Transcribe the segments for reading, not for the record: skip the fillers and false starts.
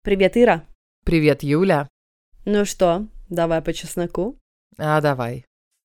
Привет, Ира. Привет, Юля. Ну что, давай по чесноку? Давай.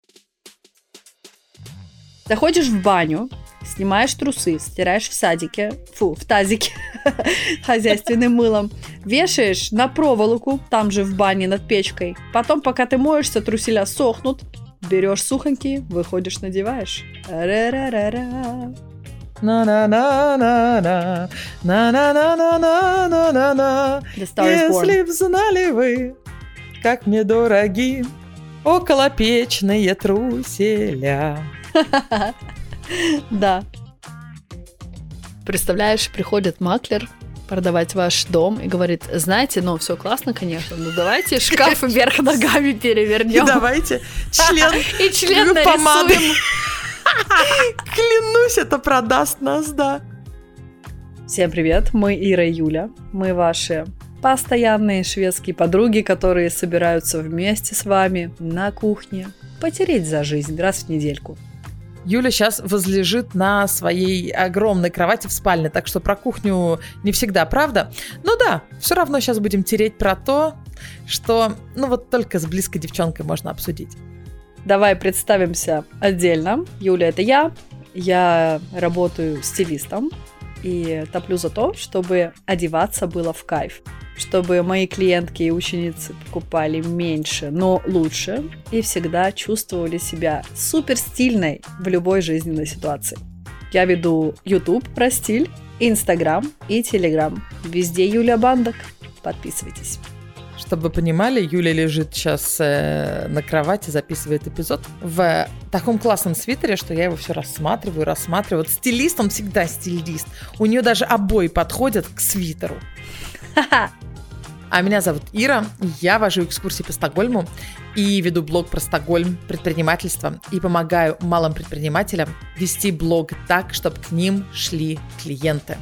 Заходишь в баню, снимаешь трусы, стираешь в тазике хозяйственным мылом, вешаешь на проволоку, там же в бане над печкой. Потом, пока ты моешься, труселя сохнут, берешь сухонькие, выходишь, надеваешь. Ра-ра-ра-ра. На-на-на-на-на, на-на-на-на-на-на-на. The Star is Born. Если б знали вы, как мне дороги околопечные труселя. Да. Представляешь, приходит маклер продавать ваш дом и говорит: знаете, ну все классно, конечно, но давайте шкаф вверх ногами перевернем. И давайте член И член помадой. нарисуем. Клянусь, это продаст нас, да. Всем привет, мы Ира и Юля. Мы ваши постоянные шведские подруги, которые собираются вместе с вами на кухне потереть за жизнь раз в недельку. Юля сейчас возлежит на своей огромной кровати в спальне, так что про кухню не всегда правда. Ну да, все равно сейчас будем тереть про то, что вот только с близкой девчонкой можно обсудить. Давай представимся отдельно. Юля — это я. Я работаю стилистом и топлю за то, чтобы одеваться было в кайф. Чтобы мои клиентки и ученицы покупали меньше, но лучше и всегда чувствовали себя супер стильной в любой жизненной ситуации. Я веду YouTube про стиль, Instagram и Telegram. Везде Юля Бандок. Подписывайтесь. Чтобы вы понимали, Юля лежит сейчас на кровати, записывает эпизод в таком классном свитере, что я его все рассматриваю. Вот стилист, он всегда стилист. У нее даже обои подходят к свитеру. А меня зовут Ира, я вожу экскурсии по Стокгольму и веду блог про Стокгольм, предпринимательство, и помогаю малым предпринимателям вести блог так, чтобы к ним шли клиенты.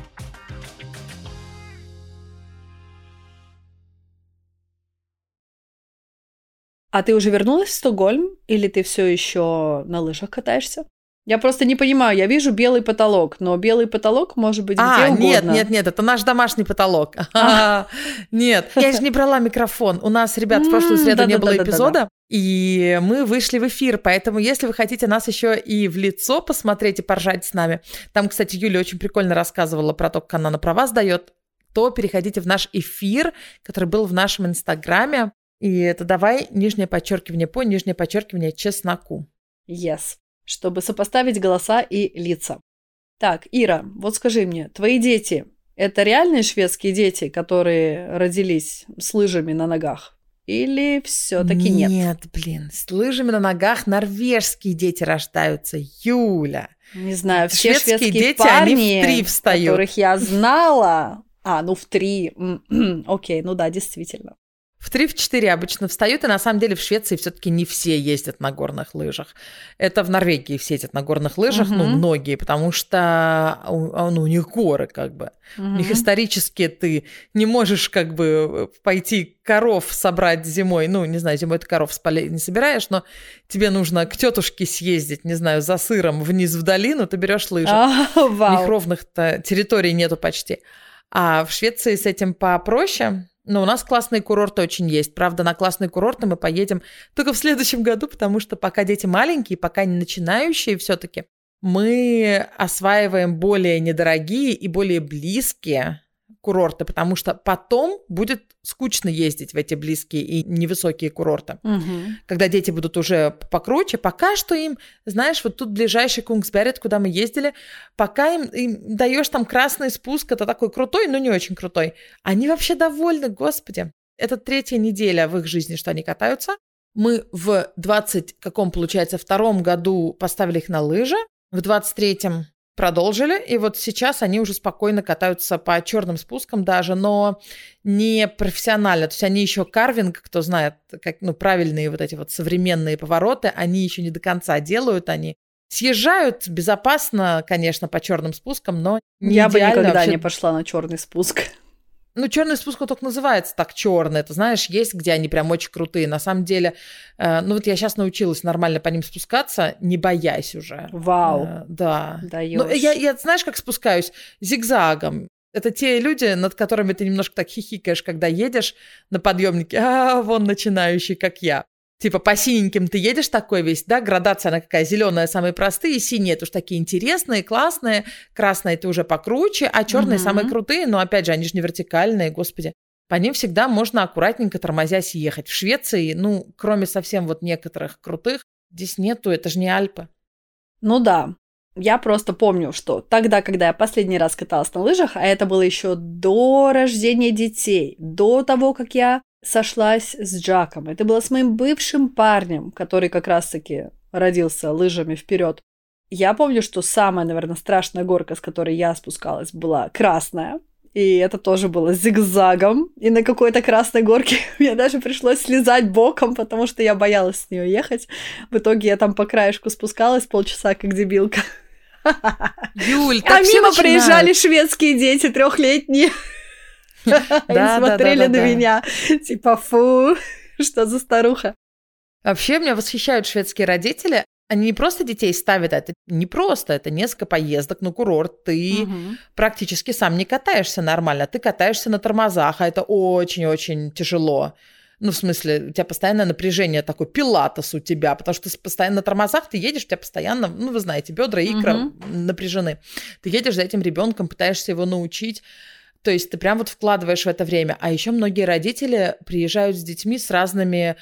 А ты уже вернулась в Стокгольм или ты все еще на лыжах катаешься? Я просто не понимаю, я вижу белый потолок, но белый потолок может быть где угодно. Нет, это наш домашний потолок. Нет, я же не брала микрофон. У нас, ребят, в прошлую среду не было эпизода, и мы вышли в эфир, поэтому если вы хотите нас еще и в лицо посмотреть и поржать с нами, там, кстати, Юля очень прикольно рассказывала про то, как она на права сдает, то переходите в наш эфир, который был в нашем инстаграме, и это давай, _, чесноку. Yes. Чтобы сопоставить голоса и лица. Так, Ира, вот скажи мне, твои дети – это реальные шведские дети, которые родились с лыжами на ногах? Или все-таки нет? Нет, с лыжами на ногах норвежские дети рождаются, Юля. Не знаю, все шведские дети, парни, они в 3 встают. Которых я знала… в 3. Окей, да, действительно. В 3-4 обычно встают, и на самом деле в Швеции все-таки не все ездят на горных лыжах. Это в Норвегии все ездят на горных лыжах, многие, потому что у них горы как бы. У них исторически ты не можешь как бы пойти коров собрать зимой. Зимой ты коров с полей не собираешь, но тебе нужно к тетушке съездить, за сыром вниз в долину, ты берешь лыжи. У них ровных-то территорий нету почти. А в Швеции с этим попроще. Но у нас классные курорты очень есть. Правда, на классные курорты мы поедем только в следующем году, потому что пока дети маленькие, пока не начинающие все-таки, мы осваиваем более недорогие и более близкие курорты, потому что потом будет скучно ездить в эти близкие и невысокие курорты. Когда дети будут уже покруче, пока что им, вот тут ближайший Кунгсберет, куда мы ездили, пока им даешь там красный спуск, это такой крутой, но не очень крутой. Они вообще довольны, господи. Это 3-я неделя в их жизни, что они катаются. Мы в 22-м году поставили их на лыжи, в 23-м продолжили, и вот сейчас они уже спокойно катаются по черным спускам даже, но не профессионально. То есть они еще карвинг, кто знает, как правильные вот эти вот современные повороты, они еще не до конца делают, они съезжают безопасно, конечно, по черным спускам, но не Я идеально. бы никогда вообще не пошла на черный спуск. Черный спуск он только называется так черный. Это, есть, где они прям очень крутые. На самом деле, я сейчас научилась нормально по ним спускаться, не боясь уже. Вау. Да. Даёшь. Я знаешь, как спускаюсь? Зигзагом. Это те люди, над которыми ты немножко так хихикаешь, когда едешь на подъемнике. Вон начинающий, как я. Типа по синеньким ты едешь такой весь, да, градация она какая, зеленая самые простые, синие это уж такие интересные, классные, красные ты уже покруче, а черные самые крутые, но опять же, они же не вертикальные, господи. По ним всегда можно аккуратненько тормозясь ехать. В Швеции, ну, кроме совсем вот некоторых крутых, здесь нету, это же не Альпы. Ну да, я просто помню, что тогда, когда я последний раз каталась на лыжах, а это было еще до рождения детей, до того, как я сошлась с Джаком. Это было с моим бывшим парнем, который как раз-таки родился лыжами вперед. Я помню, что самая, наверное, страшная горка, с которой я спускалась, была красная. И это тоже было зигзагом. И на какой-то красной горке мне даже пришлось слезать боком, потому что я боялась с нее ехать. В итоге я там по краешку спускалась полчаса, как дебилка. Юль, а мимо приезжали шведские дети, 3-летние. Они смотрели на меня, типа, фу, что за старуха. Вообще, меня восхищают шведские родители. Они не просто детей ставят, это не просто, это несколько поездок на курорт. Ты практически сам не катаешься нормально, ты катаешься на тормозах, а это очень-очень тяжело. Ну, в смысле, у тебя постоянное напряжение, такой пилатес у тебя, потому что постоянно на тормозах ты едешь, у тебя постоянно, ну, вы знаете, бедра и икра напряжены. Ты едешь за этим ребенком, пытаешься его научить. То есть ты прям вот вкладываешь в это время. А еще многие родители приезжают с детьми с разными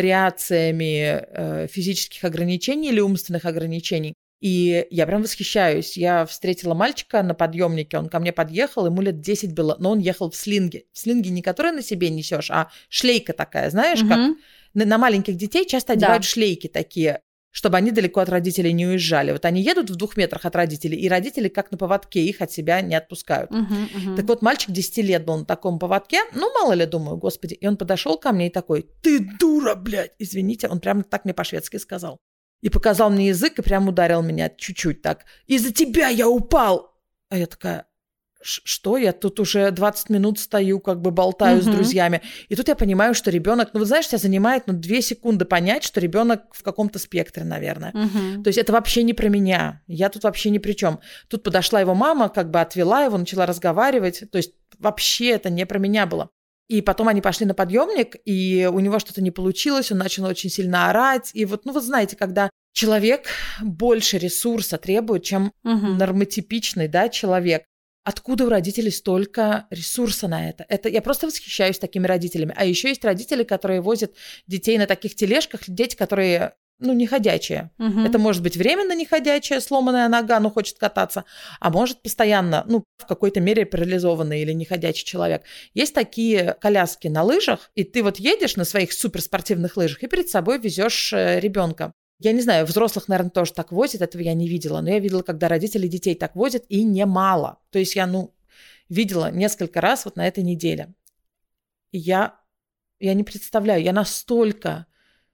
вариациями физических ограничений или умственных ограничений. И я прям восхищаюсь. Я встретила мальчика на подъемнике, он ко мне подъехал, ему лет 10 было, но он ехал в слинге. В слинге не которые на себе несешь, а шлейка такая, знаешь, как на маленьких детей часто одевают шлейки такие, чтобы они далеко от родителей не уезжали. Вот они едут в 2 метрах от родителей, и родители как на поводке их от себя не отпускают. Так вот, мальчик 10 лет был на таком поводке, ну, мало ли, думаю, господи. И он подошел ко мне и такой: «Ты дура, блядь!» Извините, он прямо так мне по-шведски сказал. И показал мне язык, и прям ударил меня чуть-чуть так. «Из-за тебя я упал!» А я такая: что? Я тут уже 20 минут стою, как бы болтаю с друзьями. И тут я понимаю, что ребенок, ну, вы знаешь, тебя занимает 2 секунды понять, что ребенок в каком-то спектре, наверное. То есть это вообще не про меня. Я тут вообще ни при чем. Тут подошла его мама, как бы отвела его, начала разговаривать. То есть вообще это не про меня было. И потом они пошли на подъемник, и у него что-то не получилось, он начал очень сильно орать. И вот, ну, вот знаете, когда человек больше ресурса требует, чем нормотипичный, да, человек, откуда у родителей столько ресурса на это? Это я просто восхищаюсь такими родителями. А еще есть родители, которые возят детей на таких тележках, дети, которые, ну, не ходячие. Это может быть временно не ходячая, сломанная нога, но хочет кататься, а может постоянно, ну, в какой-то мере парализованный или не ходячий человек. Есть такие коляски на лыжах, и ты вот едешь на своих суперспортивных лыжах и перед собой везешь ребенка. Я не знаю, взрослых, наверное, тоже так возят, этого я не видела, но я видела, когда родители детей так возят, и немало. То есть я, видела несколько раз вот на этой неделе. И я не представляю, я настолько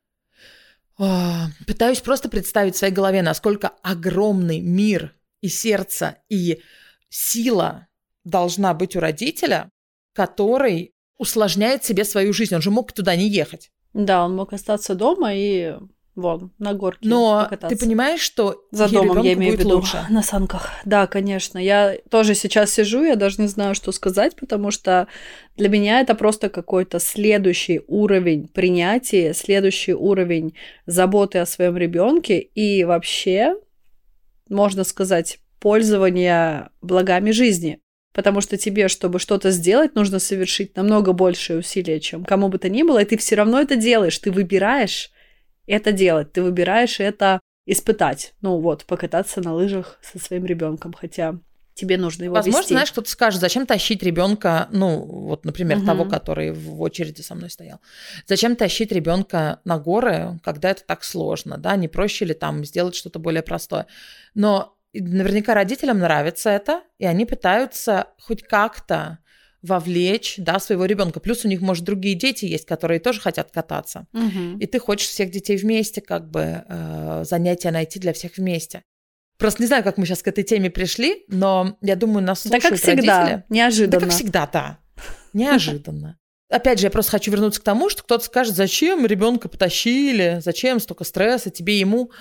пытаюсь просто представить в своей голове, насколько огромный мир и сердце, и сила должна быть у родителя, который усложняет себе свою жизнь. Он же мог туда не ехать. Да, он мог остаться дома и... Вон, на горке но покататься. Ты понимаешь, что за домом, я имею в виду, лучше. На санках. Да, конечно. Я тоже сейчас сижу, я даже не знаю, что сказать, потому что для меня это просто какой-то следующий уровень принятия, следующий уровень заботы о своем ребенке и вообще, можно сказать, пользования благами жизни. Потому что тебе, чтобы что-то сделать, нужно совершить намного большее усилие, чем кому бы то ни было, и ты все равно это делаешь, ты выбираешь это делать, ты выбираешь это испытать. Ну вот, покататься на лыжах со своим ребенком, хотя тебе нужно его Возможно, вести. знаешь, кто-то скажет, зачем тащить ребенка, вот, например, того, который в очереди со мной стоял. Зачем тащить ребенка на горы, когда это так сложно, да? Не проще ли там сделать что-то более простое? Но наверняка родителям нравится это, и они пытаются хоть как-то вовлечь, да, своего ребенка. Плюс у них, может, другие дети есть, которые тоже хотят кататься. И ты хочешь всех детей вместе, как бы занятия найти для всех вместе. Просто не знаю, как мы сейчас к этой теме пришли, но я думаю, нас слушают родители. Да, как всегда, родители. неожиданно. Да, как всегда, да. Неожиданно. Опять же, я просто хочу вернуться к тому, что кто-то скажет, зачем ребенка потащили, зачем столько стресса тебе, ему.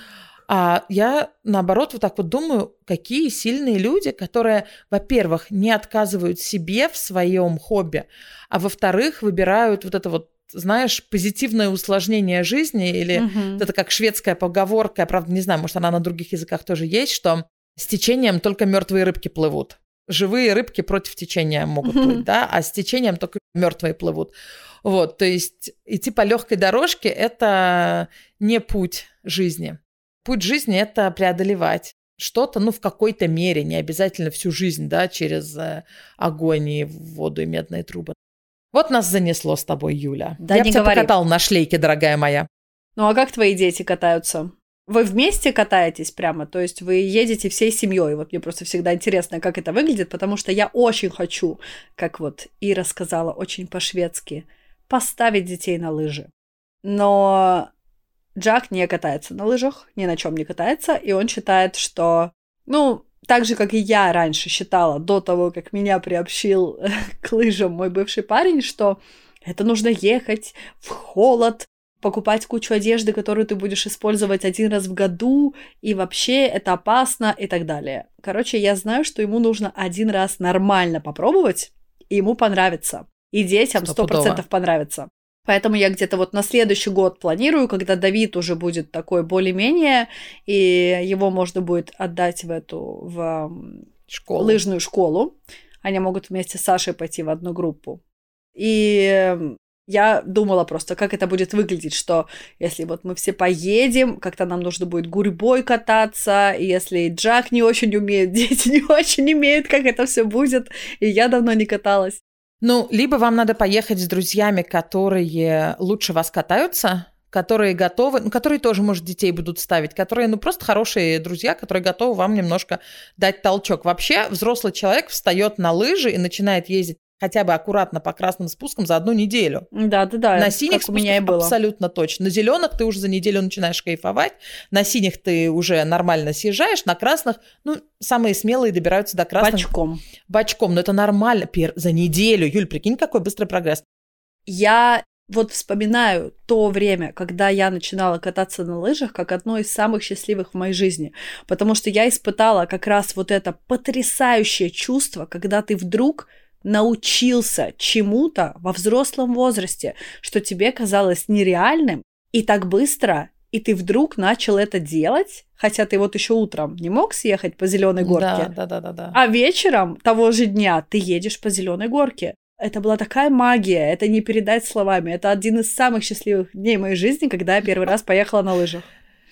А я, наоборот, вот так вот думаю, какие сильные люди, которые, во-первых, не отказывают себе в своем хобби, а во-вторых, выбирают вот это вот, знаешь, позитивное усложнение жизни, или вот это как шведская поговорка, я, правда, не знаю, может, она на других языках тоже есть, что с течением только мертвые рыбки плывут. Живые рыбки против течения могут плыть, да, а с течением только мертвые плывут. Вот, то есть идти по легкой дорожке – это не путь жизни. Путь жизни – это преодолевать что-то, ну, в какой-то мере, не обязательно всю жизнь, да, через огонь и воду и медные трубы. Вот нас занесло с тобой, Юля. Да, я не тебя говори. покатал на шлейке, дорогая моя. Ну, а как твои дети катаются? Вы вместе катаетесь прямо? То есть вы едете всей семьей? Вот мне просто всегда интересно, как это выглядит, потому что я очень хочу, как вот Ира сказала, очень по-шведски, поставить детей на лыжи. Но Джак не катается на лыжах, ни на чем не катается, и он считает, что, ну, так же, как и я раньше считала, до того, как меня приобщил к лыжам мой бывший парень, что это нужно ехать в холод, покупать кучу одежды, которую ты будешь использовать один раз в году, и вообще это опасно и так далее. Короче, я знаю, что ему нужно один раз нормально попробовать, и ему понравится. И детям 100% понравится. Поэтому я где-то вот на следующий год планирую, когда Давид уже будет такой более-менее, и его можно будет отдать в лыжную школу. Они могут вместе с Сашей пойти в одну группу. И я думала просто, как это будет выглядеть, что если вот мы все поедем, как-то нам нужно будет гурьбой кататься, и если Джак не очень умеет, дети не очень умеют, как это все будет, и я давно не каталась. Ну, либо вам надо поехать с друзьями, которые лучше вас катаются, которые готовы, ну, которые тоже, может, детей будут ставить, которые, ну, просто хорошие друзья, которые готовы вам немножко дать толчок. Вообще, взрослый человек встает на лыжи и начинает ездить хотя бы аккуратно по красным спускам за 1 неделю. Да. На синих у меня и было. Абсолютно точно. На зеленых ты уже за неделю начинаешь кайфовать, на синих ты уже нормально съезжаешь, на красных, ну, самые смелые добираются до красных. Бочком, но это нормально. За неделю. Юль, прикинь, какой быстрый прогресс. Я вот вспоминаю то время, когда я начинала кататься на лыжах, как одно из самых счастливых в моей жизни, потому что я испытала как раз вот это потрясающее чувство, когда ты вдруг научился чему-то во взрослом возрасте, что тебе казалось нереальным, и так быстро, и ты вдруг начал это делать, хотя ты вот еще утром не мог съехать по зеленой горке, да. А вечером того же дня ты едешь по зеленой горке. Это была такая магия, это не передать словами. Это один из самых счастливых дней моей жизни, когда я первый раз поехала на лыжах.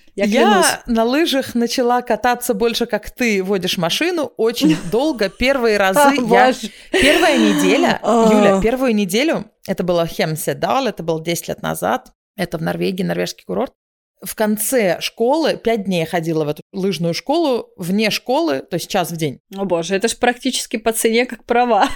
Я на лыжах начала кататься больше, как ты водишь машину, очень долго. Первые разы Первая неделя, Юля, первую неделю, это было Хемседал, это было 10 лет назад, это в Норвегии, норвежский курорт. В конце школы 5 дней я ходила в эту лыжную школу, вне школы, то есть час в день. О боже, это ж практически по цене как права.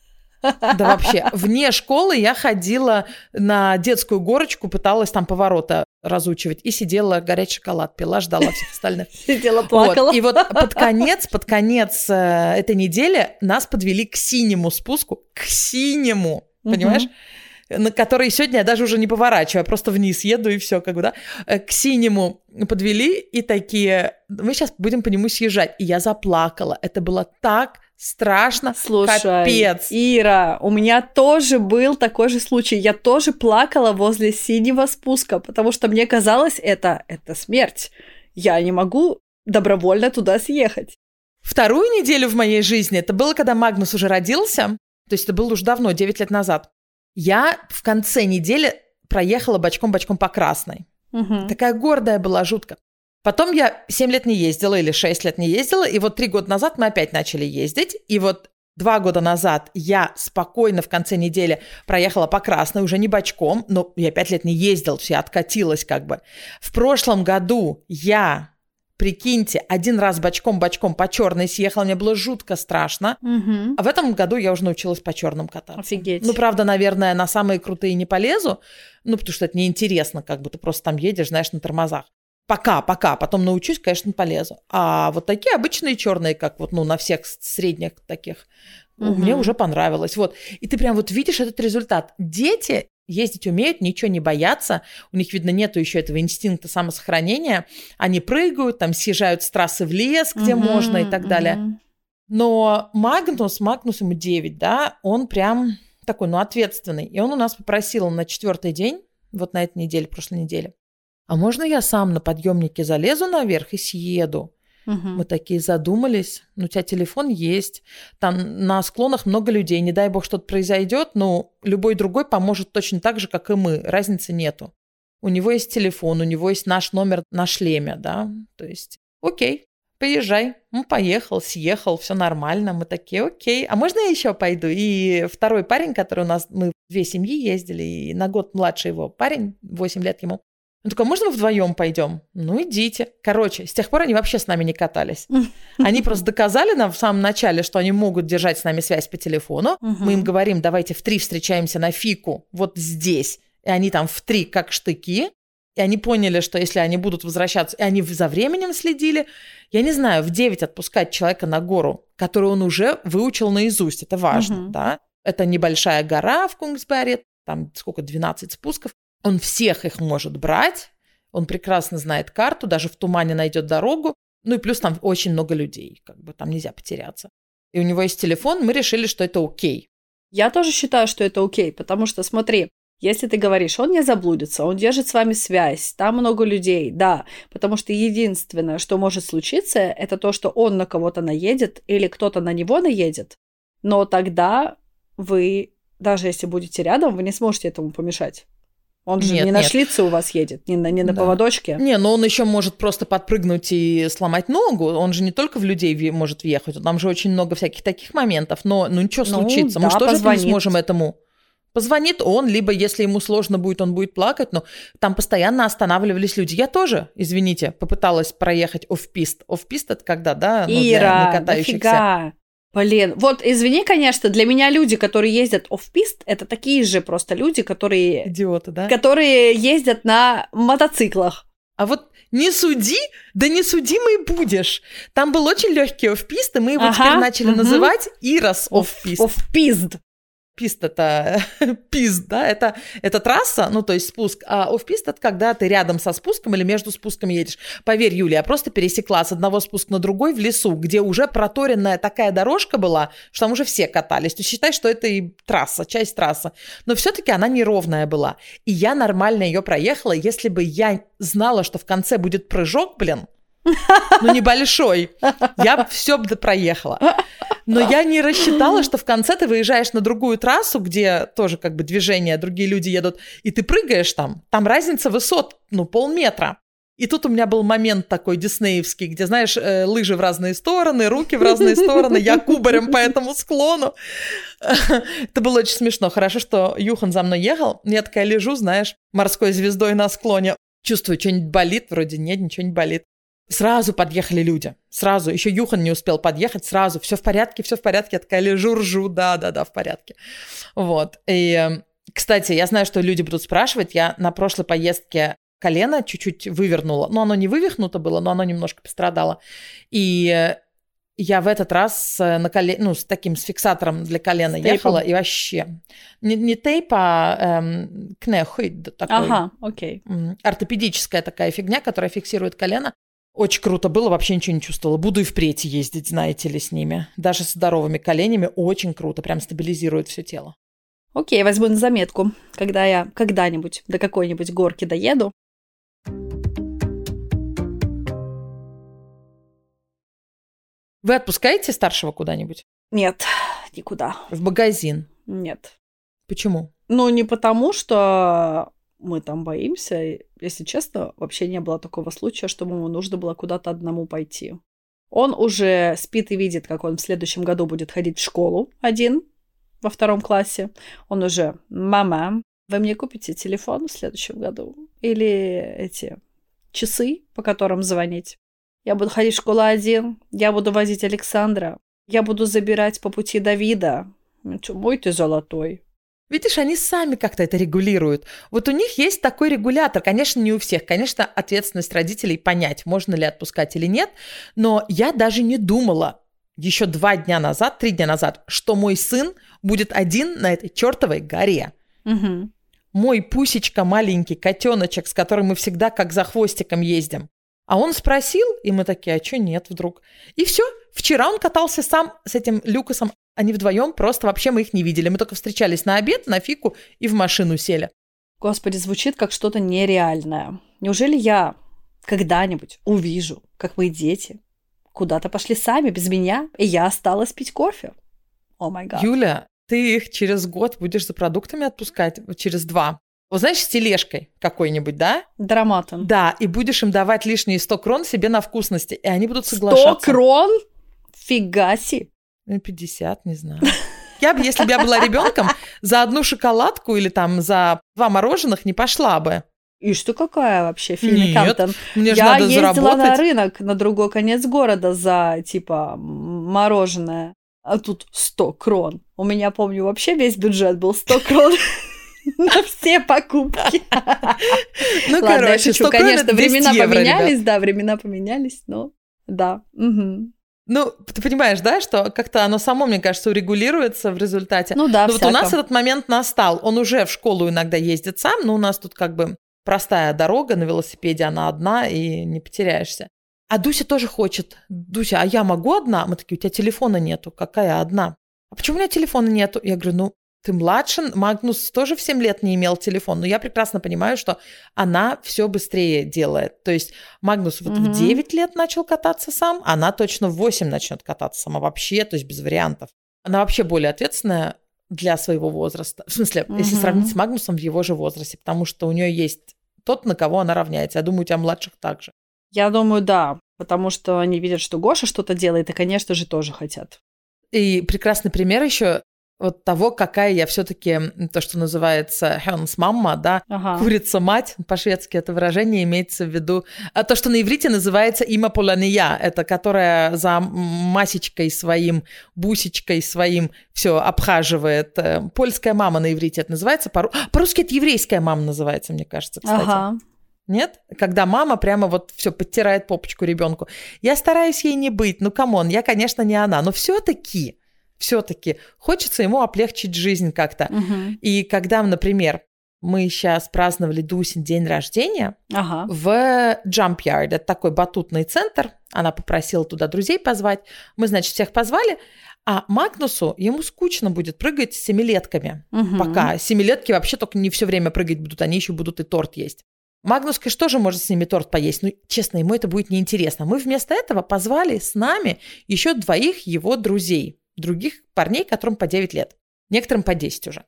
Да вообще, вне школы я ходила на детскую горочку, пыталась там повороты разучивать и сидела, горячий шоколад пила, ждала всех остальных. Сидела, плакала. Вот. И вот под конец этой недели нас подвели к синему спуску, понимаешь? На который сегодня я даже уже не поворачиваю, я просто вниз еду и все, как бы, да. К синему подвели и такие, мы сейчас будем по нему съезжать. И я заплакала. Это было так страшно. Слушай, капец. Ира, у меня тоже был такой же случай. Я тоже плакала возле синего спуска, потому что мне казалось, это смерть. Я не могу добровольно туда съехать. Вторую неделю в моей жизни, это было, когда Магнус уже родился, то есть это было уже давно, 9 лет назад. Я в конце недели проехала бочком-бочком по Красной. Такая гордая была, жутко. Потом я 7 лет не ездила или 6 лет не ездила, и вот 3 года назад мы опять начали ездить, и вот 2 года назад я спокойно в конце недели проехала по Красной, уже не бочком, но я 5 лет не ездила, все, я откатилась как бы. В прошлом году я, прикиньте, 1 раз бочком по черной съехала, мне было жутко страшно. А в этом году я уже научилась по черным кататься. Офигеть. Ну, правда, наверное, на самые крутые не полезу, ну, потому что это неинтересно, как бы ты просто там едешь, знаешь, на тормозах. Пока, потом научусь, конечно, полезу. А вот такие обычные черные, как вот, ну, на всех средних таких, мне уже понравилось. Вот. И ты прям вот видишь этот результат. Дети, ездить умеют, ничего не боятся, у них, видно, нету еще этого инстинкта самосохранения, они прыгают, там съезжают с трассы в лес, где можно и так далее. Но Магнус ему 9, да, он прям такой, ответственный. И он у нас попросил на 4-й день, вот на этой неделе, прошлой неделе, а можно я сам на подъемнике залезу наверх и съеду? Мы такие задумались, у тебя телефон есть, там на склонах много людей, не дай бог что-то произойдет, любой другой поможет точно так же, как и мы, разницы нету. У него есть телефон, у него есть наш номер на шлеме, да, то есть окей, поезжай. Поехал, съехал, все нормально, мы такие окей, а можно я еще пойду? И второй парень, который у нас, мы 2 семьи ездили, и на год младше его парень, 8 лет ему, он такой, можно мы вдвоем пойдем? Идите. Короче, с тех пор они вообще с нами не катались. Они просто доказали нам в самом начале, что они могут держать с нами связь по телефону. Мы им говорим, давайте в 3 встречаемся на фику вот здесь. И они там в 3 как штыки. И они поняли, что если они будут возвращаться, и они за временем следили, я не знаю, в 9 отпускать человека на гору, которую он уже выучил наизусть. Это важно, да? Это небольшая гора в Кунгсберге, там 12 спусков. Он всех их может брать, он прекрасно знает карту, даже в тумане найдет дорогу, и плюс там очень много людей, там нельзя потеряться. И у него есть телефон, мы решили, что это окей. Я тоже считаю, что это окей, потому что, смотри, если ты говоришь, он не заблудится, он держит с вами связь, там много людей, да, потому что единственное, что может случиться, это то, что он на кого-то наедет или кто-то на него наедет, но тогда вы, даже если будете рядом, вы не сможете этому помешать. Он же не на шлице у вас едет, не на поводочке. Но он еще может просто подпрыгнуть и сломать ногу. Он же не только в людей может въехать. Там же очень много всяких таких моментов. Но ничего случится. Мы же тоже не сможем этому. Позвонит он, либо если ему сложно будет, он будет плакать. Но там постоянно останавливались люди. Я тоже, извините, попыталась проехать офф-пист. Офф-пист это когда, да? Ира, нафига? Блин, вот извини, конечно, для меня люди, которые ездят офф-пист, это такие же просто люди, которые... Идиоты, да? Которые ездят на мотоциклах. А вот не суди, да не судимый будешь. Там был очень легкий офф-пист, и мы его теперь начали называть Ирас офф-пист. Офф-пист. Пист – это пист, да, это трасса, то есть спуск, а офф-пист – это когда ты рядом со спуском или между спусками едешь. Поверь, Юля, я просто пересекла с одного спуска на другой в лесу, где уже проторенная такая дорожка была, что там уже все катались. То есть считай, что это и трасса, часть трассы. Но все-таки она неровная была. И я нормально ее проехала, если бы я знала, что в конце будет прыжок, небольшой, я все бы проехала. Но я не рассчитала, что в конце ты выезжаешь на другую трассу, где тоже движение, другие люди едут, и ты прыгаешь там разница высот, полметра. И тут у меня был момент такой диснеевский, где, знаешь, лыжи в разные стороны, руки в разные стороны, я кубарем по этому склону. Это было очень смешно. Хорошо, что Юхан за мной ехал. Я такая лежу, знаешь, морской звездой на склоне. Чувствую, что-нибудь болит, вроде нет, ничего не болит. Сразу подъехали люди, сразу. Еще Юхан не успел подъехать, сразу. Все в порядке. Я такая лежу, ржу, да, в порядке. Вот. И, кстати, я знаю, что люди будут спрашивать. Я на прошлой поездке колено чуть-чуть вывернула. Оно не вывихнуто было, но оно немножко пострадало. И я в этот раз с таким с фиксатором для колена ехала. И вообще... Не тейп, а кнехуй такой. Ага, окей. Ортопедическая такая фигня, которая фиксирует колено. Очень круто было, вообще ничего не чувствовала. Буду и впредь ездить, знаете ли, с ними. Даже с здоровыми коленями очень круто, прям стабилизирует все тело. Окей, возьму на заметку, когда я когда-нибудь до какой-нибудь горки доеду. Вы отпускаете старшего куда-нибудь? Нет, никуда. В магазин? Нет. Почему? Не потому, что мы там боимся. Если честно, вообще не было такого случая, чтобы ему нужно было куда-то одному пойти. Он уже спит и видит, как он в следующем году будет ходить в школу один во 2 классе. Он уже: мама, вы мне купите телефон в следующем году? Или эти часы, по которым звонить? Я буду ходить в школу один, я буду возить Александра, я буду забирать по пути Давида. Мой ты золотой. Видишь, они сами как-то это регулируют. Вот у них есть такой регулятор. Конечно, не у всех. Конечно, ответственность родителей понять, можно ли отпускать или нет. Но я даже не думала еще 3 дня назад, что мой сын будет один на этой чертовой горе. Угу. мой Пусечка маленький, котеночек, с которым мы всегда как за хвостиком ездим. А он спросил, и мы такие, а что нет вдруг? И все, вчера он катался сам с этим Люкасом, они вдвоем, просто вообще мы их не видели. Мы только встречались на обед, на фику и в машину сели. Господи, звучит как что-то нереальное. Неужели я когда-нибудь увижу, как мои дети куда-то пошли сами, без меня, и я осталась пить кофе? О май гад. Юля, ты их через год будешь за продуктами отпускать, через 2. Вот знаешь, с тележкой какой-нибудь, да? Драматом. Да, и будешь им давать лишние 100 крон себе на вкусности, и они будут соглашаться. 100 крон? Фига себе. 50, не знаю. Я бы, если бы я была ребенком, за 1 шоколадку или там за 2 мороженых не пошла бы. И что какая вообще Финни Камптон? Мне же я надо ездила заработать. на рынок на другой конец города за, типа, мороженое, а тут 100 крон. У меня, помню, вообще весь бюджет был 100 крон на все покупки. Ну, Ладно, я короче, шучу. 100 крон Конечно, это 200 времена евро, поменялись, ребят. да, времена поменялись, но да. Угу. Ну, ты понимаешь, да, что как-то оно само, мне кажется, урегулируется в результате. Ну да, но вот у нас этот момент настал. Он уже в школу иногда ездит сам, но у нас тут как бы простая дорога на велосипеде, она одна, и не потеряешься. А Дуся тоже хочет. Дуся, а я могу одна? Мы такие, у тебя телефона нету. Какая одна? А почему у меня телефона нету? Я говорю, ну, ты младше, Магнус тоже в 7 лет не имел телефон, но я прекрасно понимаю, что она все быстрее делает. То есть Магнус вот в 9 лет начал кататься сам, она точно в 8 начнет кататься сама вообще, то есть без вариантов. Она вообще более ответственная для своего возраста. В смысле, если сравнить с Магнусом в его же возрасте, потому что у нее есть тот, на кого она равняется. Я думаю, у тебя младших так же. Я думаю, да, потому что они видят, что Гоша что-то делает, и, конечно же, тоже хотят. И прекрасный пример еще вот того, какая я все-таки, то, что называется «хёнс-мамма», да, курица-мать, по-шведски это выражение имеется в виду, то, что на иврите называется «има полания», это которая за масечкой своим, бусечкой своим все обхаживает. Польская мама на иврите это называется, по-русски это еврейская мама называется, мне кажется, кстати. Нет? Когда мама прямо вот все подтирает попочку ребенку. Я стараюсь ей не быть, ну камон, я, конечно, не она, но все-таки хочется ему облегчить жизнь как-то. И когда, например, мы сейчас праздновали Дусин день рождения в Jump Yard, это такой батутный центр, она попросила туда друзей позвать, мы, значит, всех позвали, а Магнусу, ему скучно будет прыгать с 7-летками, пока 7-летки вообще только не все время прыгать будут, они еще будут и торт есть. Магнус, конечно, тоже может с ними торт поесть, но, честно, ему это будет неинтересно. Мы вместо этого позвали с нами еще 2 его друзей, других парней, которым по 9 лет, некоторым по 10 уже.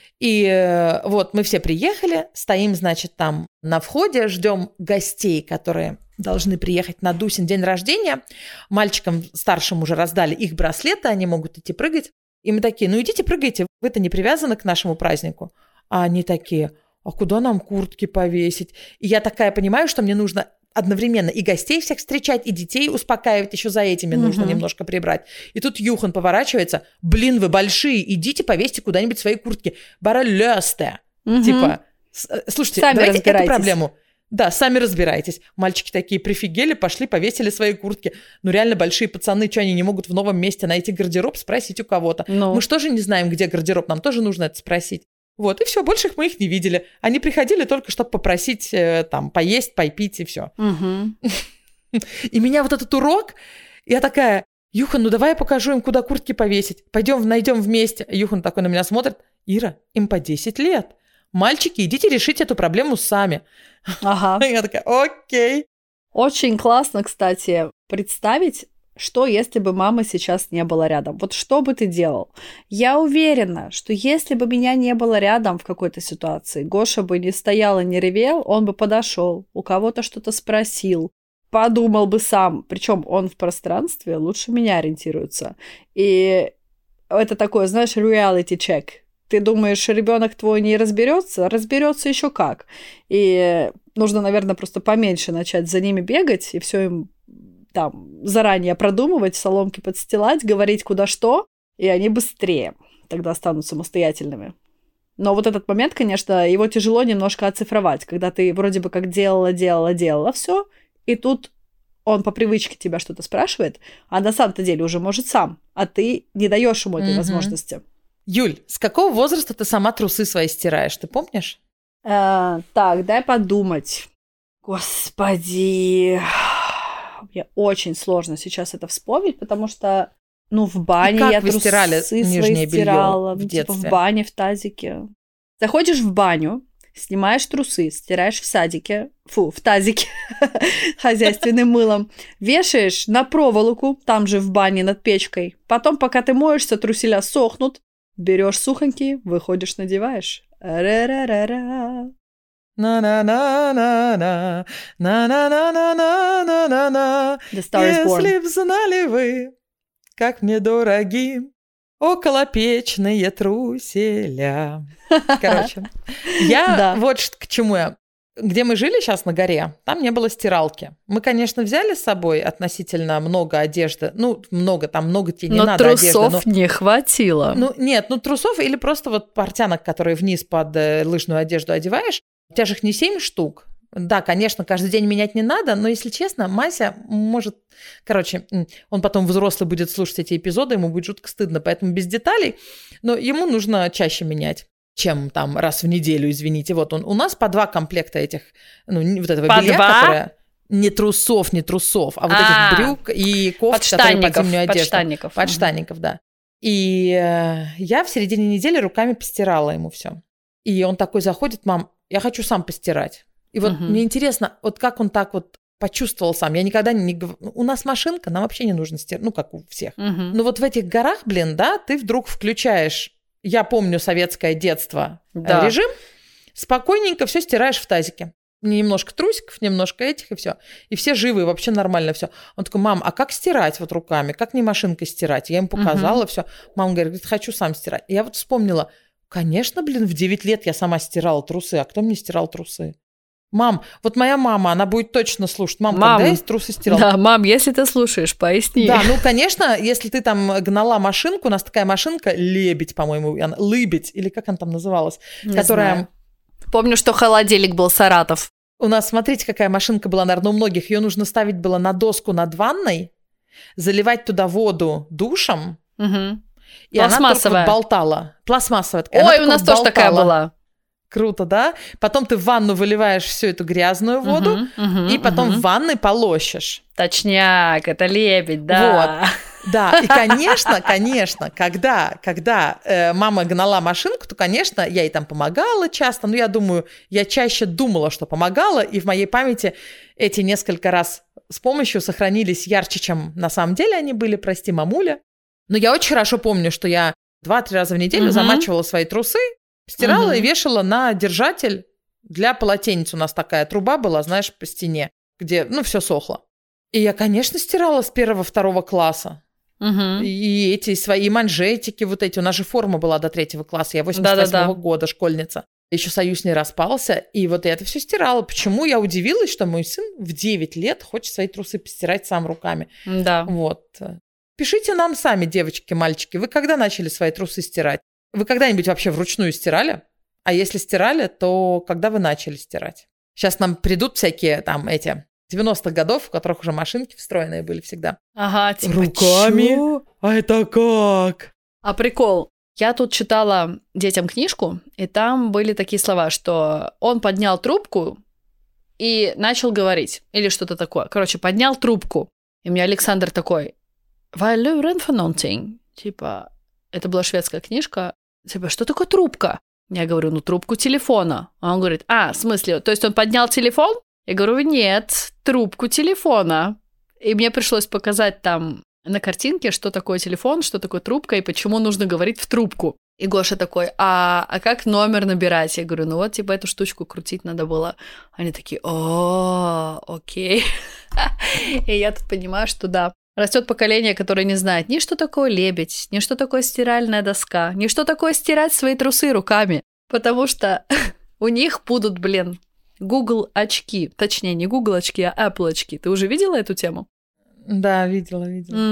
И вот мы все приехали, стоим, значит, там на входе, ждем гостей, которые должны приехать на Дусин день рождения. Мальчикам старшим уже раздали их браслеты, они могут идти прыгать. И мы такие, ну идите прыгайте, вы-то не привязаны к нашему празднику. А они такие, а куда нам куртки повесить? И я такая понимаю, что мне нужно одновременно и гостей всех встречать, и детей успокаивать, еще за этими нужно немножко прибрать. И тут Юхан поворачивается, блин, вы большие, идите повесьте куда-нибудь свои куртки. Бара löste. Типа, слушайте, сами давайте эту проблему. Да, сами разбирайтесь. Мальчики такие прифигели, пошли, повесили свои куртки. Ну реально большие пацаны, что они не могут в новом месте найти гардероб, спросить у кого-то. Мы же тоже не знаем, где гардероб, нам тоже нужно это спросить. Вот, и все, больше мы их не видели. Они приходили только, чтобы попросить там поесть, попить, и все. И меня вот этот урок, я такая, Юхан, ну давай я покажу им, куда куртки повесить. Пойдем найдем вместе. Юхан такой на меня смотрит, Ира, им по 10 лет. Мальчики, идите решить эту проблему сами. Я такая, окей. Очень классно, кстати, представить, что если бы мамы сейчас не было рядом? Вот что бы ты делал? Я уверена, что если бы меня не было рядом в какой-то ситуации, Гоша бы не стоял и не ревел, он бы подошел, у кого-то что-то спросил, подумал бы сам. Причем он в пространстве лучше меня ориентируется. И это такое, знаешь, reality check. Ты думаешь, ребенок твой не разберется? Разберется еще как. И нужно, наверное, просто поменьше начать за ними бегать и все им там заранее продумывать, соломки подстилать, говорить куда что, и они быстрее тогда станут самостоятельными. Но вот этот момент, конечно, его тяжело немножко оцифровать, когда ты вроде бы как делала все, и тут он по привычке тебя что-то спрашивает, а на самом-то деле уже может сам, а ты не даешь ему этой возможности. Юль, с какого возраста ты сама трусы свои стираешь, ты помнишь? Так, дай подумать. Господи. Мне очень сложно сейчас это вспомнить, потому что, в бане я трусы свои стирала. В детстве? В бане, в тазике. Заходишь в баню, снимаешь трусы, стираешь в тазике хозяйственным мылом, вешаешь на проволоку, там же в бане над печкой. Потом, пока ты моешься, труселя сохнут, берешь сухонькие, выходишь, надеваешь. Ра-ра-ра-ра. На-на-на-на-на, на-на-на-на-на-на-на. The Star is Born. Если б знали вы, как мне дороги околопечные труселя. Короче, вот к чему я. Где мы жили сейчас на горе, там не было стиралки. Мы, конечно, взяли с собой относительно много одежды. Там много тебе не надо одежды. Но трусов не хватило. Трусов или просто вот портянок, которые вниз под лыжную одежду одеваешь. У тебя же их не 7 штук. Да, конечно, каждый день менять не надо, но, если честно, Мася может... Короче, он потом взрослый будет слушать эти эпизоды, ему будет жутко стыдно, поэтому без деталей. Но ему нужно чаще менять, чем там раз в неделю, извините. Вот у нас по 2 комплекта этих, вот этого белья, которое... Не трусов, а вот этих брюк и кофт, которые под зимнюю одежду. Подштанников, да. И я в середине недели руками постирала ему все. И он такой заходит: мам, я хочу сам постирать. И вот мне интересно, вот как он так вот почувствовал сам. Я никогда не говорю... У нас машинка, нам вообще не нужно стирать, как у всех. Но вот в этих горах, ты вдруг включаешь, я помню советское детство, режим, спокойненько все стираешь в тазике. Немножко трусиков, немножко этих, и все. И все живы, вообще нормально все. Он такой: мам, а как стирать вот руками? Как не машинкой стирать? Я ему показала все. Мама говорит: хочу сам стирать. И я вот вспомнила, конечно, в 9 лет я сама стирала трусы. А кто мне стирал трусы? Мам, вот моя мама, она будет точно слушать. Мам, когда я трусы стирала? Да, мам, если ты слушаешь, поясни. Да, конечно, если ты там гнала машинку, у нас такая машинка, лебедь, по-моему, лыбедь, или как она там называлась, не знаю. Помню, что холодильник был Саратов. У нас, смотрите, какая машинка была, наверное, у многих. Ее нужно ставить было на доску над ванной, заливать туда воду душем, и она только болтала. Пластмассовая. Ой, у нас тоже такая была. Круто, да? Потом ты в ванну выливаешь всю эту грязную воду, и потом в ванной полощешь. Точняк, это лебедь, да. Вот. Да, и, конечно, когда мама гнала машинку, то, конечно, я ей там помогала часто, но я думаю, я чаще думала, что помогала, и в моей памяти эти несколько раз с помощью сохранились ярче, чем на самом деле они были, прости, мамуля. Но я очень хорошо помню, что я 2-3 раза в неделю замачивала свои трусы, стирала и вешала на держатель для полотенец. У нас такая труба была, знаешь, по стене, где, все сохло. И я, конечно, стирала с 1-2 класса. И эти свои манжетики, вот эти. У нас же форма была до 3 класса. Я 88-го года школьница. Еще союз не распался. И вот я это все стирала. Почему? Я удивилась, что мой сын в 9 лет хочет свои трусы постирать сам руками. Да. Вот. Пишите нам сами, девочки, мальчики, вы когда начали свои трусы стирать? Вы когда-нибудь вообще вручную стирали? А если стирали, то когда вы начали стирать? Сейчас нам придут всякие там эти 90-х годов, у которых уже машинки встроенные были всегда. Ага, типа руками? Чё? А это как? А прикол. Я тут читала детям книжку, и там были такие слова, что он поднял трубку и начал говорить. Или что-то такое. Короче, поднял трубку. И у меня Александр такой: «Vad luren för någonting?» Типа, это была шведская книжка. Типа, что такое трубка? Я говорю: трубку телефона. А он говорит: в смысле? То есть он поднял телефон? Я говорю: нет, трубку телефона. И мне пришлось показать там на картинке, что такое телефон, что такое трубка и почему нужно говорить в трубку. И Гоша такой: а как номер набирать? Я говорю: эту штучку крутить надо было. Они такие: окей. И я тут понимаю, что да. Растет поколение, которое не знает ни что такое лебедь, ни что такое стиральная доска, ни что такое стирать свои трусы руками. Потому что у них будут, Google очки. Точнее, не Google очки, а Apple очки. Ты уже видела эту тему? Да, видела.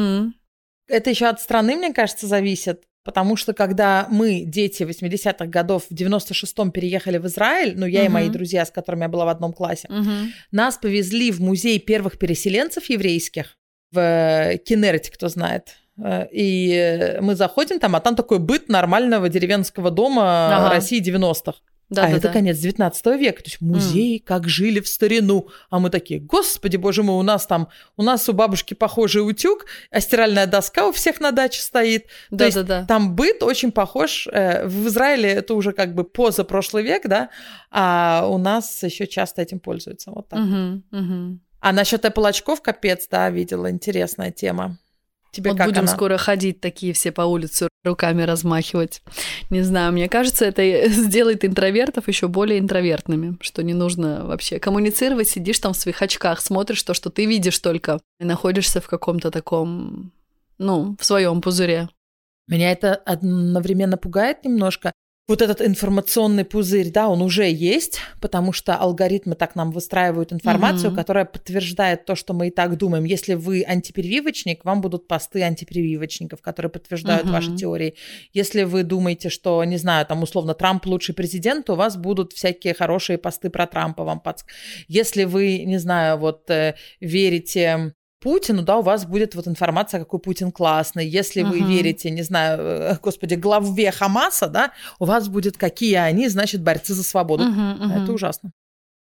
Это еще от страны, мне кажется, зависит. Потому что когда мы, дети 80-х годов, в 96-м переехали в Израиль, я и мои друзья, с которыми я была в одном классе, нас повезли в музей первых переселенцев еврейских в Кеннерете, кто знает. И мы заходим там, а там такой быт нормального деревенского дома России 90-х. Это конец 19 века. То есть музей, как жили в старину. А мы такие, господи, боже мой, у нас у бабушки похожий утюг, а стиральная доска у всех на даче стоит. То есть там быт очень похож. В Израиле это уже как бы позапрошлый век, да, а у нас еще часто этим пользуются. Вот так. А насчет Apple очков, капец, да, видела, интересная тема. Тебе вот как будем она? Скоро ходить такие все по улице, руками размахивать. Не знаю, мне кажется, это сделает интровертов еще более интровертными, что не нужно вообще коммуницировать, сидишь там в своих очках, смотришь то, что ты видишь только, и находишься в каком-то таком, в своем пузыре. Меня это одновременно пугает немножко. Вот этот информационный пузырь, да, он уже есть, потому что алгоритмы так нам выстраивают информацию, которая подтверждает то, что мы и так думаем. Если вы антипрививочник, вам будут посты антипрививочников, которые подтверждают ваши теории. Если вы думаете, что, не знаю, там условно Трамп лучший президент, то у вас будут всякие хорошие посты про Трампа вам Если вы, не знаю, вот верите Путину, да, у вас будет вот информация, какой Путин классный. Если вы верите, не знаю, главе Хамаса, да, у вас будет, какие они, значит, борцы за свободу. Это ужасно.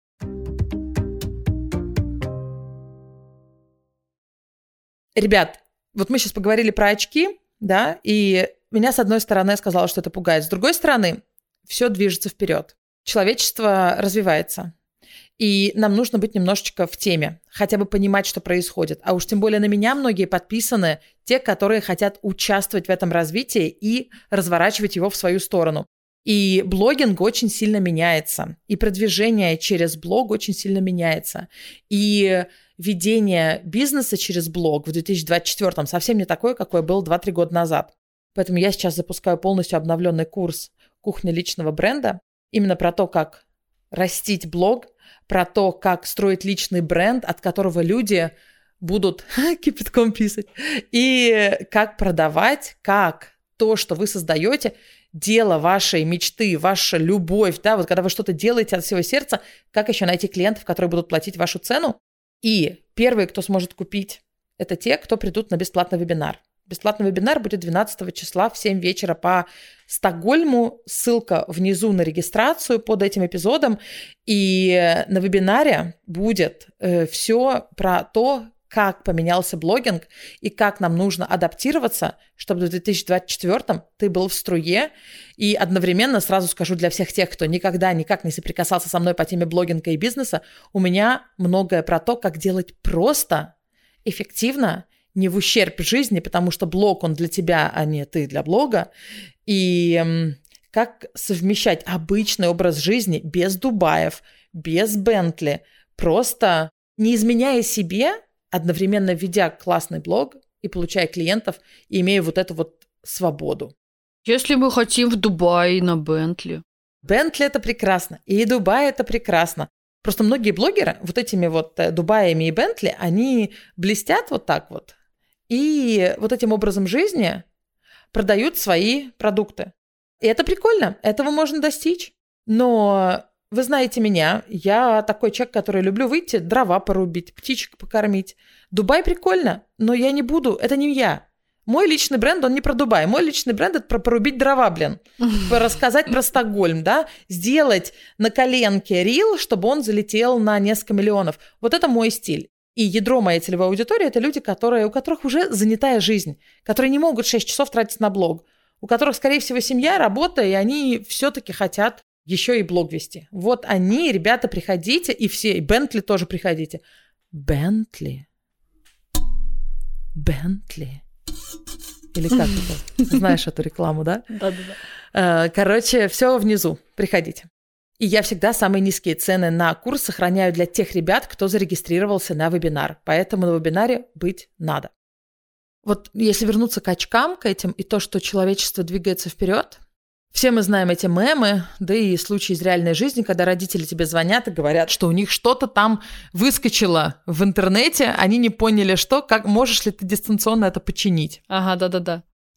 Ребят, вот мы сейчас поговорили про очки, да, и меня, с одной стороны, сказала, что это пугает. С другой стороны, все движется вперед. Человечество развивается. И нам нужно быть немножечко в теме, хотя бы понимать, что происходит. А уж тем более на меня многие подписаны, те, которые хотят участвовать в этом развитии и разворачивать его в свою сторону. И блогинг очень сильно меняется, и продвижение через блог очень сильно меняется. И ведение бизнеса через блог в 2024 совсем не такое, какое было 2-3 года назад. Поэтому я сейчас запускаю полностью обновленный курс «Кухня личного бренда», именно про то, как растить блог, про то, как строить личный бренд, от которого люди будут кипятком писать, и как продавать, как то, что вы создаете, дело вашей мечты, ваша любовь, да, вот когда вы что-то делаете от всего сердца, как еще найти клиентов, которые будут платить вашу цену. И первые, кто сможет купить, это те, кто придут на бесплатный вебинар. Бесплатный вебинар будет 12 числа в 7 вечера по Стокгольму. Ссылка внизу на регистрацию под этим эпизодом. И на вебинаре будет все про то, как поменялся блогинг и как нам нужно адаптироваться, чтобы в 2024 ты был в струе. И одновременно сразу скажу для всех тех, кто никогда никак не соприкасался со мной по теме блогинга и бизнеса, у меня многое про то, как делать просто, эффективно, не в ущерб жизни, потому что блог, он для тебя, а не ты для блога. И как совмещать обычный образ жизни без Дубаев, без Бентли, просто не изменяя себе, одновременно ведя классный блог и получая клиентов, и имея вот эту вот свободу. Если мы хотим в Дубае на Бентли. Бентли – это прекрасно, и Дубай – это прекрасно. Просто многие блогеры вот этими вот Дубаями и Бентли, они блестят вот так вот, и вот этим образом жизни продают свои продукты. И это прикольно, этого можно достичь. Но вы знаете меня, я такой человек, который люблю выйти, дрова порубить, птичек покормить. Дубай прикольно, но я не буду, это не я. Мой личный бренд, он не про Дубай. Мой личный бренд – это про порубить дрова, рассказать про Стокгольм, да, сделать на коленке рил, чтобы он залетел на несколько миллионов. Вот это мой стиль. И ядро моей целевой аудитории – это люди, у которых уже занятая жизнь, которые не могут 6 часов тратить на блог, у которых, скорее всего, семья, работа, и они все-таки хотят еще и блог вести. Вот они, ребята, приходите, и все, и Бентли тоже приходите. Бентли. Или как это? Знаешь эту рекламу, да? Да. Короче, все внизу. Приходите. И я всегда самые низкие цены на курс сохраняю для тех ребят, кто зарегистрировался на вебинар. Поэтому на вебинаре быть надо. Вот если вернуться к очкам, к этим, и то, что человечество двигается вперед, все мы знаем эти мемы, да и случаи из реальной жизни, когда родители тебе звонят и говорят, что у них что-то там выскочило в интернете, они не поняли, что, как можешь ли ты дистанционно это починить. Ага, да-да-да.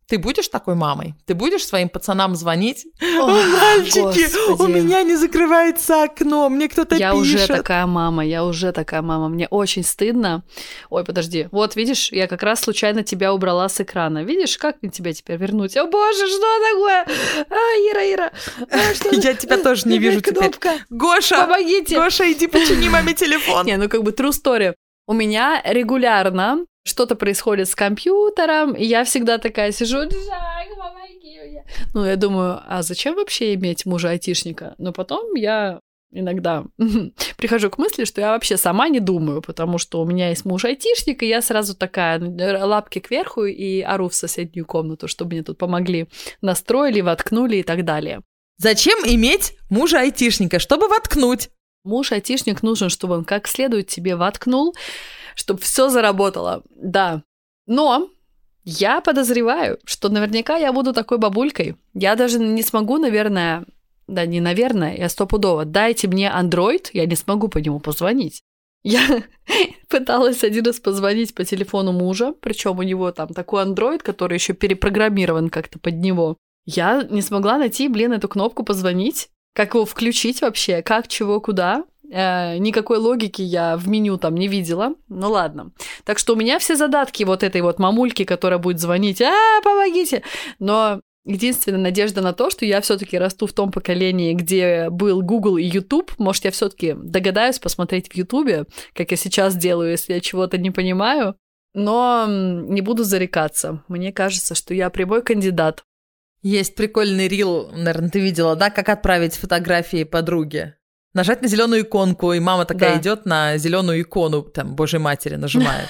Ты будешь такой мамой? Ты будешь своим пацанам звонить? О, мальчики, Господи. у меня не закрывается окно, мне кто-то Я пишет. уже такая мама, мне очень стыдно. Ой, подожди, вот видишь, я как раз случайно тебя убрала с экрана. Видишь, как мне тебя теперь вернуть? О боже, что такое? Ира, Я тебя тоже не вижу теперь. Кнопка. Гоша, Помогите. Гоша, иди почини маме телефон. Не, ну как бы true story. У меня регулярно что-то происходит с компьютером, и я всегда такая сижу, Джак, помоги мне. Ну, я думаю, а зачем вообще иметь мужа-айтишника? Но потом я иногда прихожу к мысли, что я вообще сама не думаю, потому что у меня есть муж-айтишник, и я сразу такая, лапки кверху и ору в соседнюю комнату, чтобы мне тут помогли, настроили, воткнули и так далее. Зачем иметь мужа-айтишника? Чтобы воткнуть. Муж-айтишник нужен, чтобы он как следует тебе воткнул, чтобы все заработало. Да. Но я подозреваю, что наверняка я буду такой бабулькой. Я даже не смогу, наверное... Да, не наверное, я стопудово. Дайте мне Android, я не смогу по нему позвонить. Я пыталась один раз позвонить по телефону мужа, причем у него там такой Android, который еще перепрограммирован как-то под него. Я не смогла найти, эту кнопку позвонить. Как его включить вообще? Как, чего, куда? Никакой логики я в меню там не видела. Ну ладно. Так что у меня все задатки вот этой вот мамульки, которая будет звонить, помогите. Но единственная надежда на то, что я все-таки расту в том поколении, где был Google и YouTube. Может, я все-таки догадаюсь посмотреть в YouTube, как я сейчас делаю, если я чего-то не понимаю. Но не буду зарекаться. Мне кажется, что я прямой кандидат. Есть прикольный рил, наверное, ты видела, да, как отправить фотографии подруге. Нажать на зеленую иконку, и мама такая идет на зеленую икону, там, Божьей Матери нажимает.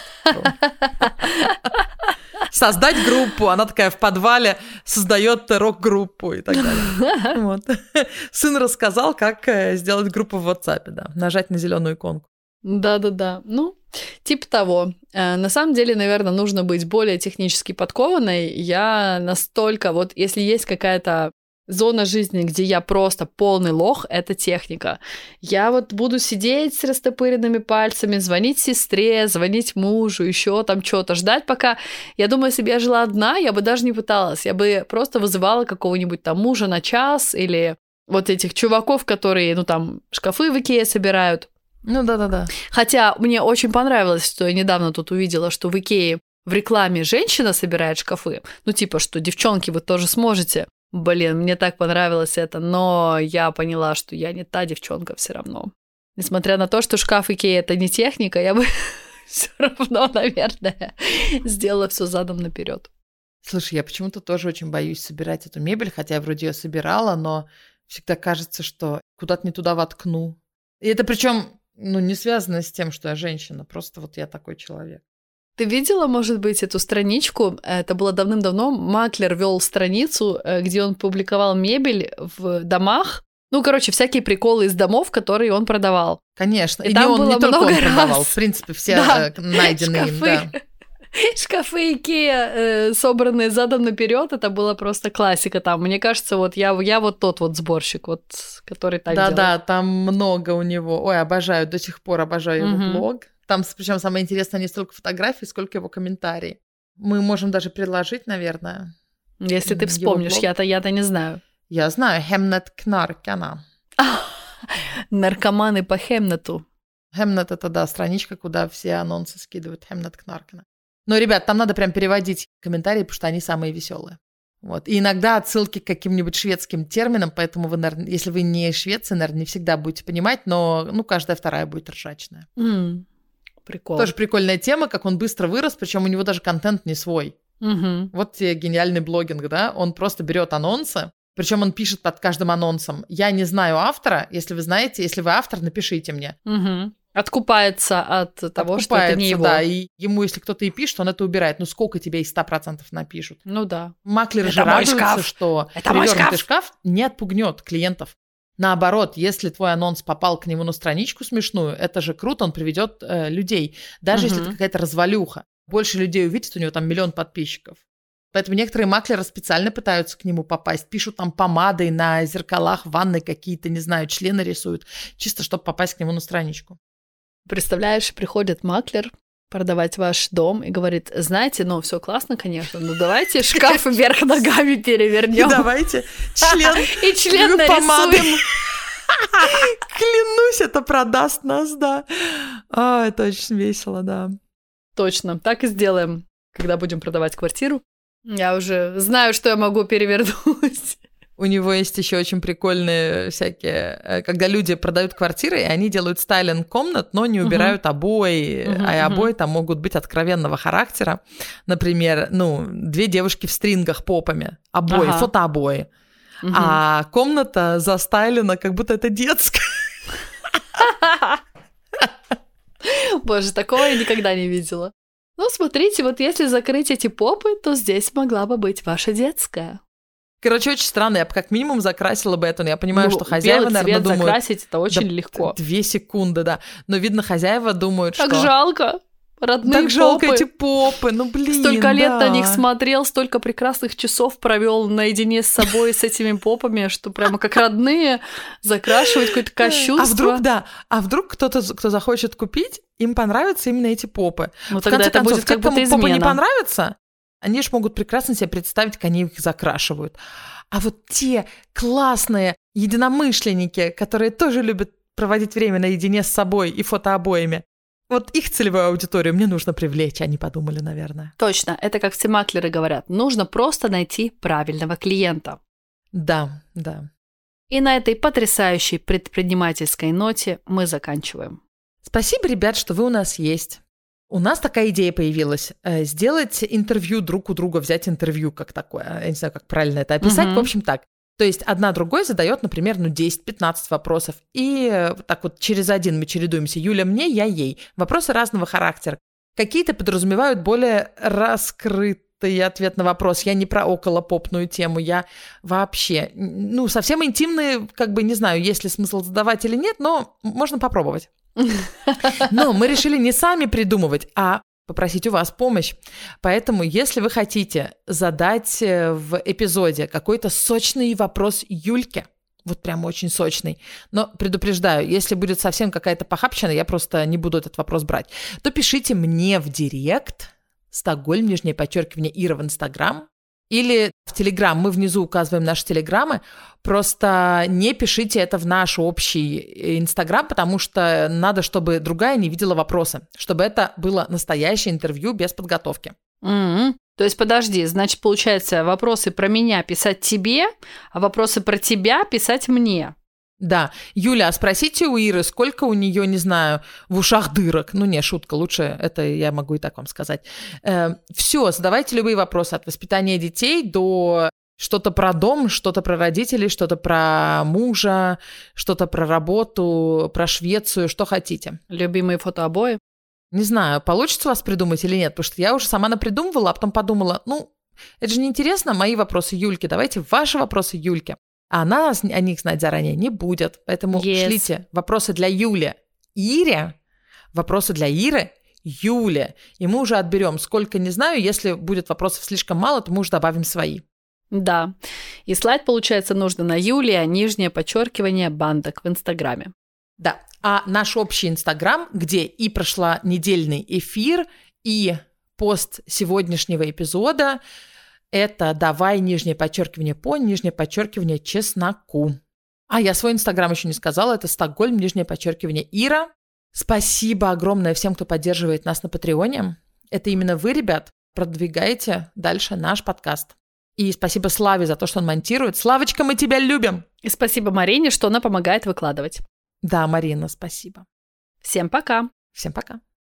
Создать группу, она такая в подвале создает рок-группу и так далее. Вот. Сын рассказал, как сделать группу в WhatsApp, да, нажать на зеленую иконку. Да-да-да, ну, типа того. На самом деле, наверное, нужно быть более технически подкованной. Я настолько, вот если есть какая-то зона жизни, где я просто полный лох, это техника. Я вот буду сидеть с растопыренными пальцами, звонить сестре, звонить мужу, еще там что-то, ждать пока... Я думаю, если бы я жила одна, я бы даже не пыталась. Я бы просто вызывала какого-нибудь там мужа на час или вот этих чуваков, которые, ну там, шкафы в Икее собирают. Ну да-да-да. Хотя мне очень понравилось, что я недавно тут увидела, что в Икее в рекламе женщина собирает шкафы. Ну типа, что девчонки, вы тоже сможете. Блин, мне так понравилось это, но я поняла, что я не та девчонка все равно. Несмотря на то, что шкаф Икеа это не техника, я бы все равно, наверное, сделала все задом наперед. Слушай, я почему-то тоже очень боюсь собирать эту мебель, хотя я вроде ее собирала, но всегда кажется, что куда-то не туда воткну. И это причем, ну, не связано с тем, что я женщина, просто вот я такой человек. Ты видела, может быть, эту страничку? Это было давным-давно. Маклер вел страницу, где он публиковал мебель в домах. Ну, короче, всякие приколы из домов, которые он продавал. Конечно. И там не он, было не только много он продавал. раз. В принципе, все Да. найденные им. Да. Шкафы Икеа, собранные задом наперед, это была просто классика там. Мне кажется, вот я вот тот вот сборщик, вот, который так делает. Да-да, там много у него. Ой, обожаю, до сих пор обожаю его блог. Там, причем самое интересное, не столько фотографий, сколько его комментарий. Мы можем даже предложить, наверное. Если ты вспомнишь, я-то не знаю. Я знаю, Hemnet Knarkana. Наркоманы по Хемнету. Hemnet — это, да, страничка, куда все анонсы скидывают. Hemnet Knarkana. Но, ребят, там надо прям переводить комментарии, потому что они самые веселые. Вот. И иногда отсылки к каким-нибудь шведским терминам, поэтому вы, наверное, если вы не из Швеции, наверное, не всегда будете понимать, но, ну, каждая вторая будет ржачная. Прикол. Тоже прикольная тема, как он быстро вырос, причем у него даже контент не свой. Вот тебе гениальный блогинг, да? Он просто берет анонсы, причем он пишет под каждым анонсом: я не знаю автора, если вы знаете, если вы автор, напишите мне. Откупается от того, что это не его. Да, и ему, если кто-то и пишет, он это убирает. Ну сколько тебе из 100% напишут? Ну да. Маклеры же радуются, что перевернутый шкаф не отпугнет клиентов. Наоборот, если твой анонс попал к нему на страничку смешную, это же круто, он приведет людей. Даже если это какая-то развалюха. Больше людей увидит, у него там 1 миллион подписчиков. Поэтому некоторые маклеры специально пытаются к нему попасть. Пишут там помадой на зеркалах в ванной какие-то, не знаю, члены рисуют. Чисто, чтобы попасть к нему на страничку. Представляешь, приходит маклер, продавать ваш дом и говорит: знаете, ну, все классно, конечно, но давайте шкаф вверх ногами перевернем. И давайте член. И член нарисуем. Клянусь, это продаст нас, да. Это очень весело, да. Точно, так и сделаем, когда будем продавать квартиру. Я уже знаю, что я могу перевернуть. У него есть еще очень прикольные всякие, когда люди продают квартиры, и они делают стайлинг комнат, но не убирают обои, а обои там могут быть откровенного характера. Например, две девушки в стрингах попами, обои, фотообои. А комната застайлена, как будто это детская. Боже, такого я никогда не видела. Ну, смотрите, вот если закрыть эти попы, то здесь могла бы быть ваша детская. Короче, очень странно. Я бы как минимум закрасила бы это, но я понимаю, что хозяева, наверное, думают... закрасить, это очень легко. 2 секунды, да. Но, видно, хозяева думают, так что... Так жалко. Родные так попы. жалко эти попы, Столько лет на них смотрел, столько прекрасных часов провел наедине с собой, с этими попами, что прямо как родные закрашивать какое-то кощунство. А вдруг кто-то, кто захочет купить, им понравятся именно эти попы. Ну тогда это будет как будто измена. Попы не понравятся, они же могут прекрасно себе представить, как они их закрашивают. А вот те классные единомышленники, которые тоже любят проводить время наедине с собой и фотообоями, вот их целевую аудиторию мне нужно привлечь, они подумали, наверное. Точно, это как все маклеры говорят, нужно просто найти правильного клиента. Да, да. И на этой потрясающей предпринимательской ноте мы заканчиваем. Спасибо, ребят, что вы у нас есть. У нас такая идея появилась. Сделать интервью друг у друга, взять интервью как такое. Я не знаю, как правильно это описать. В общем, так. То есть одна другой задает, например, 10-15 вопросов. И так вот через один мы чередуемся. Юля мне, я ей. Вопросы разного характера. Какие-то подразумевают более раскрытый ответ на вопрос. Я не про околопопную тему, я вообще... совсем интимные, не знаю, есть ли смысл задавать или нет, но можно попробовать. Но мы решили не сами придумывать, а попросить у вас помощь. Поэтому, если вы хотите задать в эпизоде какой-то сочный вопрос Юльке, вот прям очень сочный, но предупреждаю, если будет совсем какая-то похабщина, я просто не буду этот вопрос брать, то пишите мне в директ, Стокгольм, _Ира в Инстаграм, или в Телеграм. Мы внизу указываем наши телеграммы. Просто не пишите это в наш общий Инстаграм, потому что надо, чтобы другая не видела вопросы. Чтобы это было настоящее интервью без подготовки. То есть, подожди, значит, получается, вопросы про меня писать тебе, а вопросы про тебя писать мне. Да. Юля, а спросите у Иры, сколько у нее, не знаю, в ушах дырок. Не, шутка, лучше это я могу и так вам сказать. Все, задавайте любые вопросы от воспитания детей до что-то про дом, что-то про родителей, что-то про мужа, что-то про работу, про Швецию, что хотите. Любимые фотообои? Не знаю, получится у вас придумать или нет, потому что я уже сама напридумывала, а потом подумала, это же неинтересно, мои вопросы Юльке, давайте ваши вопросы Юльке. А она о них знать заранее не будет. Поэтому шлите вопросы для Юли Ире, вопросы для Иры Юле. И мы уже отберем, сколько, не знаю. Если будет вопросов слишком мало, то мы уже добавим свои. Да. И слать, получается, нужно на Юлия, _ Бандок в Инстаграме. Да. А наш общий Инстаграм, где и прошла недельный эфир, и пост сегодняшнего эпизода, это давай _по_ чесноку. А я свой Инстаграм еще не сказала, это Стокгольм _ Ира. Спасибо огромное всем, кто поддерживает нас на Патреоне. Это именно вы, ребят, продвигаете дальше наш подкаст. И спасибо Славе за то, что он монтирует. Славочка, мы тебя любим! И спасибо Марине, что она помогает выкладывать. Да, Марина, спасибо. Всем пока! Всем пока!